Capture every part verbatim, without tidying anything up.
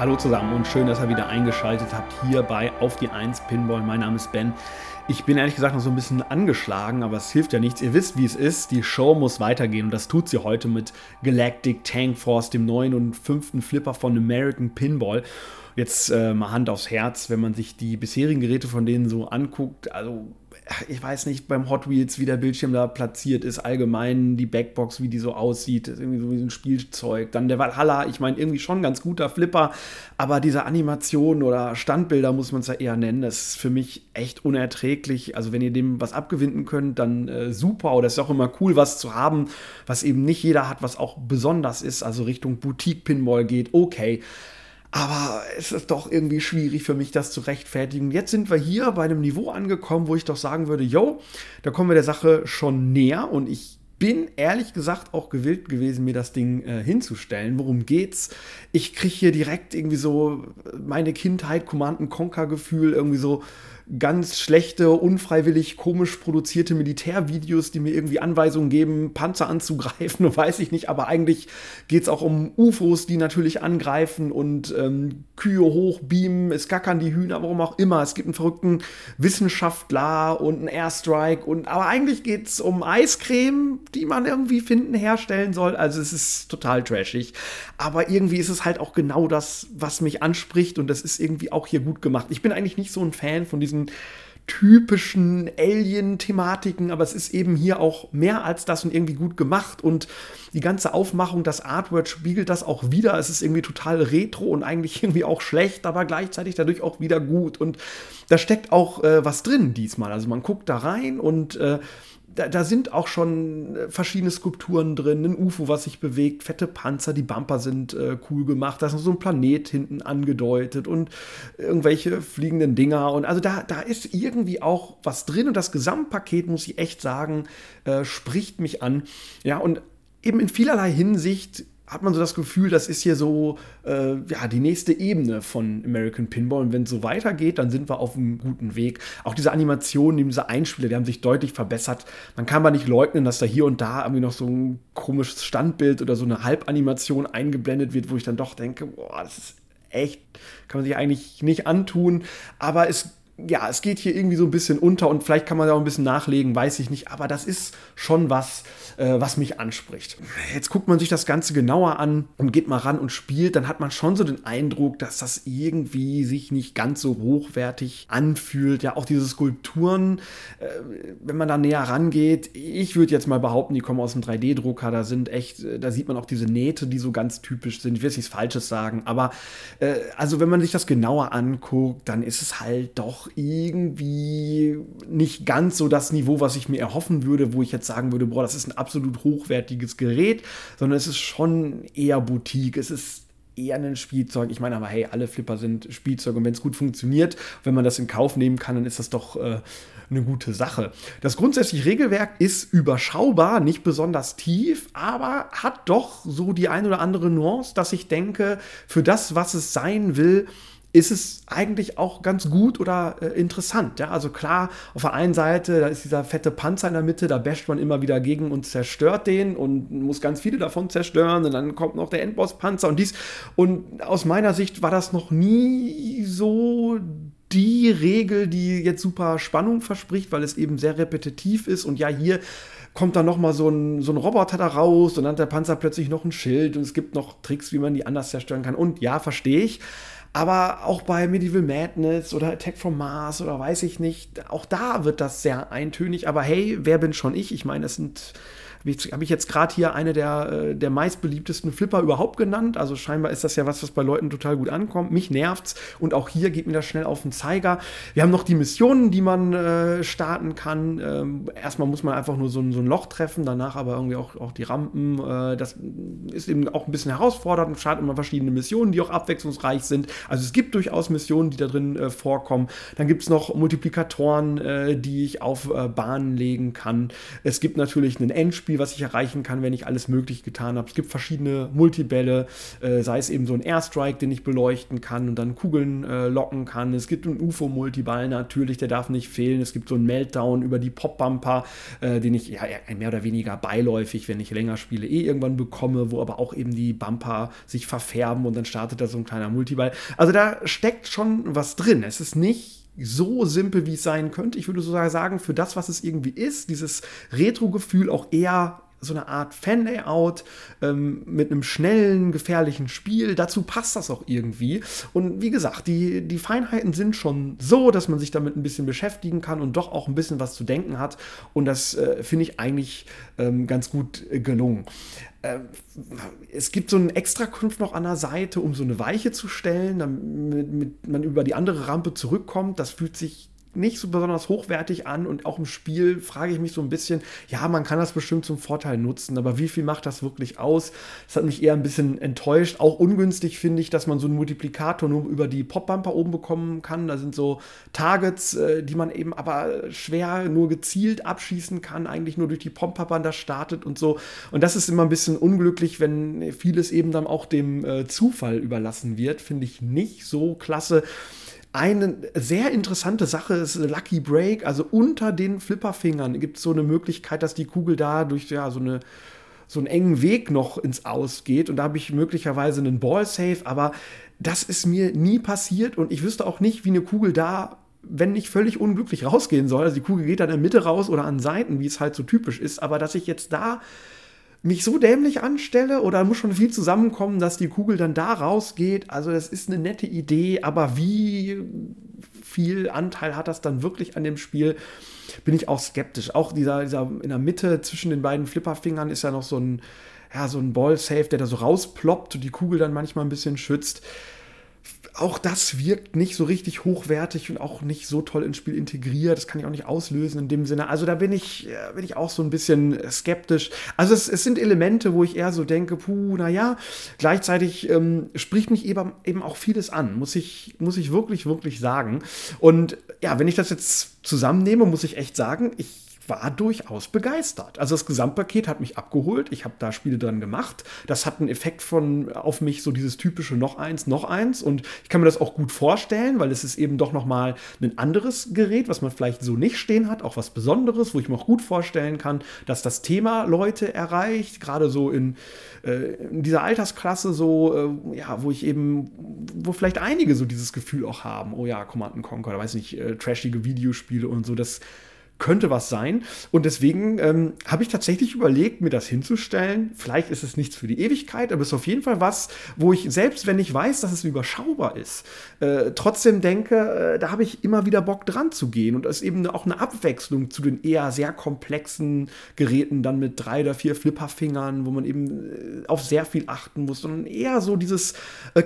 Hallo zusammen und schön, dass ihr wieder eingeschaltet habt hier bei Auf die eins Pinball. Mein Name ist Ben. Ich bin ehrlich gesagt noch so ein bisschen angeschlagen, aber es hilft ja nichts. Ihr wisst, wie es ist. Die Show muss weitergehen und das tut sie heute mit Galactic Tank Force, dem neuen und fünften Flipper von American Pinball. Jetzt äh, mal Hand aufs Herz, wenn man sich die bisherigen Geräte von denen so anguckt, also ich weiß nicht, beim Hot Wheels, wie der Bildschirm da platziert ist, allgemein die Backbox, wie die so aussieht, ist irgendwie so wie ein Spielzeug. Dann der Valhalla, ich meine, irgendwie schon ein ganz guter Flipper, aber diese Animationen oder Standbilder, muss man es ja eher nennen, das ist für mich echt unerträglich. Also wenn ihr dem was abgewinnen könnt, dann äh, super. Oder es ist auch immer cool, was zu haben, was eben nicht jeder hat, was auch besonders ist, also Richtung Boutique-Pinball geht, okay. Aber es ist doch irgendwie schwierig für mich, das zu rechtfertigen. Jetzt sind wir hier bei einem Niveau angekommen, wo ich doch sagen würde, yo, da kommen wir der Sache schon näher. Und ich bin ehrlich gesagt auch gewillt gewesen, mir das Ding äh, hinzustellen. Worum geht's? Ich kriege hier direkt irgendwie so meine Kindheit, Command and Conquer-Gefühl, irgendwie so ganz schlechte, unfreiwillig komisch produzierte Militärvideos, die mir irgendwie Anweisungen geben, Panzer anzugreifen und weiß ich nicht, aber eigentlich geht es auch um U F Os, die natürlich angreifen und ähm, Kühe hochbeamen, es gackern die Hühner, warum auch immer, es gibt einen verrückten Wissenschaftler und einen Airstrike und aber eigentlich geht es um Eiscreme, die man irgendwie finden, herstellen soll, also es ist total trashig, aber irgendwie ist es halt auch genau das, was mich anspricht und das ist irgendwie auch hier gut gemacht. Ich bin eigentlich nicht so ein Fan von diesen typischen Alien-Thematiken, aber es ist eben hier auch mehr als das und irgendwie gut gemacht und die ganze Aufmachung, das Artwork spiegelt das auch wieder. Es ist irgendwie total retro und eigentlich irgendwie auch schlecht, aber gleichzeitig dadurch auch wieder gut und da steckt auch äh, was drin diesmal. Also man guckt da rein und äh, Da, da sind auch schon verschiedene Skulpturen drin, ein U F O, was sich bewegt, fette Panzer, die Bumper sind äh, cool gemacht, da ist noch so ein Planet hinten angedeutet und irgendwelche fliegenden Dinger und also da, da ist irgendwie auch was drin und das Gesamtpaket, muss ich echt sagen, äh, spricht mich an. Ja, und eben in vielerlei Hinsicht hat man so das Gefühl, das ist hier so äh, ja, die nächste Ebene von American Pinball. Und wenn es so weitergeht, dann sind wir auf einem guten Weg. Auch diese Animationen, diese Einspieler, die haben sich deutlich verbessert. Man kann aber nicht leugnen, dass da hier und da irgendwie noch so ein komisches Standbild oder so eine Halbanimation eingeblendet wird, wo ich dann doch denke, boah, das ist echt, kann man sich eigentlich nicht antun. Aber es ja, es geht hier irgendwie so ein bisschen unter und vielleicht kann man da auch ein bisschen nachlegen, weiß ich nicht, aber das ist schon was, äh, was mich anspricht. Jetzt guckt man sich das Ganze genauer an und geht mal ran und spielt, dann hat man schon so den Eindruck, dass das irgendwie sich nicht ganz so hochwertig anfühlt. Ja, auch diese Skulpturen, äh, wenn man da näher rangeht, ich würde jetzt mal behaupten, die kommen aus dem drei D Drucker, da sind echt, da sieht man auch diese Nähte, die so ganz typisch sind. Ich will jetzt nichts Falsches sagen, aber äh, also wenn man sich das genauer anguckt, dann ist es halt doch irgendwie nicht ganz so das Niveau, was ich mir erhoffen würde, wo ich jetzt sagen würde, boah, das ist ein absolut hochwertiges Gerät, sondern es ist schon eher Boutique, es ist eher ein Spielzeug. Ich meine aber, hey, alle Flipper sind Spielzeug und wenn es gut funktioniert, wenn man das in Kauf nehmen kann, dann ist das doch äh, eine gute Sache. Das grundsätzliche Regelwerk ist überschaubar, nicht besonders tief, aber hat doch so die ein oder andere Nuance, dass ich denke, für das, was es sein will, ist es eigentlich auch ganz gut oder äh, interessant. Ja? Also klar, auf der einen Seite, da ist dieser fette Panzer in der Mitte, da basht man immer wieder gegen und zerstört den und muss ganz viele davon zerstören und dann kommt noch der Endboss-Panzer und dies. Und aus meiner Sicht war das noch nie so die Regel, die jetzt super Spannung verspricht, weil es eben sehr repetitiv ist und ja, hier kommt dann noch mal so ein, so ein Roboter da raus und dann hat der Panzer plötzlich noch ein Schild und es gibt noch Tricks, wie man die anders zerstören kann und ja, verstehe ich. Aber auch bei Medieval Madness oder Attack from Mars oder weiß ich nicht, auch da wird das sehr eintönig. Aber hey, wer bin schon ich? Ich meine, es sind, habe ich jetzt gerade hier eine der, der meistbeliebtesten Flipper überhaupt genannt. Also scheinbar ist das ja was, was bei Leuten total gut ankommt. Mich nervt's und auch hier geht mir das schnell auf den Zeiger. Wir haben noch die Missionen, die man äh, starten kann. Ähm, erstmal muss man einfach nur so ein, so ein Loch treffen, danach aber irgendwie auch, auch die Rampen. Äh, das ist eben auch ein bisschen herausfordernd und startet immer verschiedene Missionen, die auch abwechslungsreich sind. Also es gibt durchaus Missionen, die da drin äh, vorkommen. Dann gibt es noch Multiplikatoren, äh, die ich auf äh, Bahnen legen kann. Es gibt natürlich ein Endspiel, was ich erreichen kann, wenn ich alles möglich getan habe. Es gibt verschiedene Multibälle, äh, sei es eben so ein Airstrike, den ich beleuchten kann und dann Kugeln äh, locken kann. Es gibt einen U F O-Multiball natürlich, der darf nicht fehlen. Es gibt so einen Meltdown über die Pop-Bumper, äh, den ich ja mehr oder weniger beiläufig, wenn ich länger spiele, eh irgendwann bekomme, wo aber auch eben die Bumper sich verfärben und dann startet da so ein kleiner Multiball. Also da steckt schon was drin. Es ist nicht so simpel, wie es sein könnte. Ich würde sogar sagen, für das, was es irgendwie ist, dieses Retro-Gefühl auch eher so eine Art Fan-Layout ähm, mit einem schnellen, gefährlichen Spiel. Dazu passt das auch irgendwie. Und wie gesagt, die, die Feinheiten sind schon so, dass man sich damit ein bisschen beschäftigen kann und doch auch ein bisschen was zu denken hat. Und das äh, finde ich eigentlich ähm, ganz gut äh, gelungen. Es gibt so einen Extraknopf noch an der Seite, um so eine Weiche zu stellen, damit man über die andere Rampe zurückkommt. Das fühlt sich nicht so besonders hochwertig an und auch im Spiel frage ich mich so ein bisschen, ja, man kann das bestimmt zum Vorteil nutzen, aber wie viel macht das wirklich aus? Das hat mich eher ein bisschen enttäuscht. Auch ungünstig finde ich, dass man so einen Multiplikator nur über die Pop-Bumper oben bekommen kann. Da sind so Targets, die man eben aber schwer nur gezielt abschießen kann, eigentlich nur durch die Pop-Bumper das startet und so. Und das ist immer ein bisschen unglücklich, wenn vieles eben dann auch dem äh, Zufall überlassen wird. Finde ich nicht so klasse. Eine sehr interessante Sache ist Lucky Break, also unter den Flipperfingern gibt es so eine Möglichkeit, dass die Kugel da durch ja, so, eine, so einen engen Weg noch ins Aus geht und da habe ich möglicherweise einen Ball-Save, aber das ist mir nie passiert und ich wüsste auch nicht, wie eine Kugel da, wenn nicht völlig unglücklich rausgehen soll, also die Kugel geht dann in der Mitte raus oder an Seiten, wie es halt so typisch ist, aber dass ich jetzt da mich so dämlich anstelle oder muss schon viel zusammenkommen, dass die Kugel dann da rausgeht. Also das ist eine nette Idee, aber wie viel Anteil hat das dann wirklich an dem Spiel, bin ich auch skeptisch. Auch dieser, dieser in der Mitte zwischen den beiden Flipperfingern ist ja noch so ein, ja, so ein Ball-Safe, der da so rausploppt und die Kugel dann manchmal ein bisschen schützt. Auch das wirkt nicht so richtig hochwertig und auch nicht so toll ins Spiel integriert. Das kann ich auch nicht auslösen in dem Sinne. Also da bin ich, bin ich auch so ein bisschen skeptisch. Also es, es sind Elemente, wo ich eher so denke, puh, naja, gleichzeitig ähm, spricht mich eben, eben auch vieles an, muss ich, muss ich wirklich, wirklich sagen. Und ja, wenn ich das jetzt zusammennehme, muss ich echt sagen, ich war durchaus begeistert. Also das Gesamtpaket hat mich abgeholt. Ich habe da Spiele dran gemacht. Das hat einen Effekt von auf mich, so dieses typische noch eins, noch eins. Und ich kann mir das auch gut vorstellen, weil es ist eben doch noch mal ein anderes Gerät, was man vielleicht so nicht stehen hat. Auch was Besonderes, wo ich mir auch gut vorstellen kann, dass das Thema Leute erreicht. Gerade so in, äh, in dieser Altersklasse so, äh, ja, wo ich eben, wo vielleicht einige so dieses Gefühl auch haben. Oh ja, Command and Conquer, da weiß nicht, äh, trashige Videospiele und so. Das könnte was sein. Und deswegen ähm, habe ich tatsächlich überlegt, mir das hinzustellen. Vielleicht ist es nichts für die Ewigkeit, aber es ist auf jeden Fall was, wo ich, selbst wenn ich weiß, dass es überschaubar ist, äh, trotzdem denke, äh, da habe ich immer wieder Bock dran zu gehen. Und es ist eben auch eine Abwechslung zu den eher sehr komplexen Geräten, dann mit drei oder vier Flipperfingern, wo man eben äh, auf sehr viel achten muss, sondern eher so dieses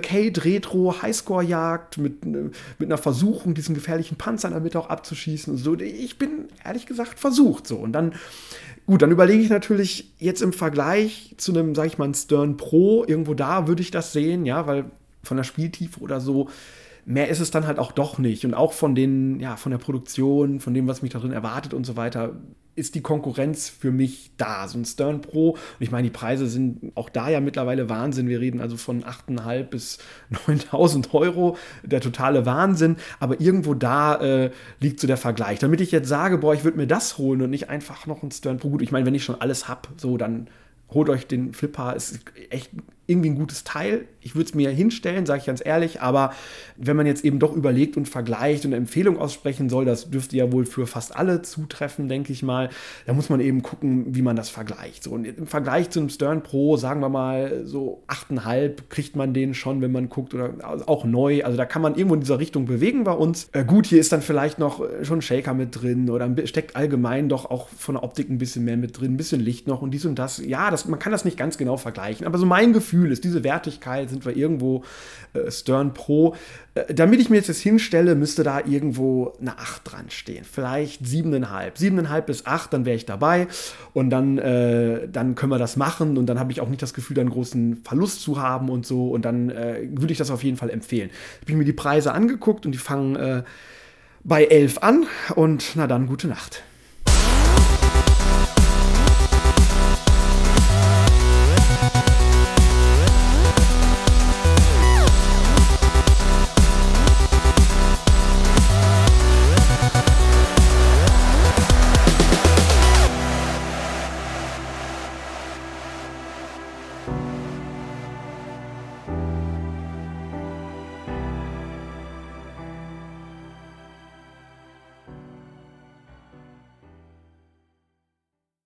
Arcade-Retro-Highscore-Jagd mit, äh, mit einer Versuchung, diesen gefährlichen Panzer in der Mitte auch abzuschießen und so. Ich bin ehrlich gesagt versucht so. Und dann, gut, dann überlege ich natürlich jetzt im Vergleich zu einem, sag ich mal, ein Stern Pro, irgendwo da würde ich das sehen, ja, weil von der Spieltiefe oder so, mehr ist es dann halt auch doch nicht. Und auch von den, ja, von der Produktion, von dem, was mich da drin erwartet und so weiter, ist die Konkurrenz für mich da. So ein Stern Pro, und ich meine, die Preise sind auch da ja mittlerweile Wahnsinn. Wir reden also von achttausendfünfhundert bis neuntausend Euro, der totale Wahnsinn. Aber irgendwo da äh, liegt so der Vergleich. Damit ich jetzt sage, boah, ich würde mir das holen und nicht einfach noch ein Stern Pro. Gut, ich meine, wenn ich schon alles habe, so, dann holt euch den Flipper. Es ist echt irgendwie ein gutes Teil. Ich würde es mir hinstellen, sage ich ganz ehrlich, aber wenn man jetzt eben doch überlegt und vergleicht und eine Empfehlung aussprechen soll, das dürfte ja wohl für fast alle zutreffen, denke ich mal, da muss man eben gucken, wie man das vergleicht. So, und im Vergleich zu einem Stern Pro, sagen wir mal, so acht Komma fünf kriegt man den schon, wenn man guckt, oder auch neu, also da kann man irgendwo in dieser Richtung bewegen bei uns. Äh, gut, hier ist dann vielleicht noch schon ein Shaker mit drin oder steckt allgemein doch auch von der Optik ein bisschen mehr mit drin, ein bisschen Licht noch und dies und das. Ja, das, man kann das nicht ganz genau vergleichen, aber so mein Gefühl Gefühl ist, diese Wertigkeit, sind wir irgendwo äh, Stern Pro. Äh, damit ich mir jetzt das hinstelle, müsste da irgendwo eine acht dran stehen. Vielleicht sieben Komma fünf. sieben Komma fünf bis acht, dann wäre ich dabei und dann, äh, dann können wir das machen und dann habe ich auch nicht das Gefühl, da einen großen Verlust zu haben und so und dann äh, würde ich das auf jeden Fall empfehlen. Ich habe mir die Preise angeguckt und die fangen äh, bei elf an und na dann, gute Nacht.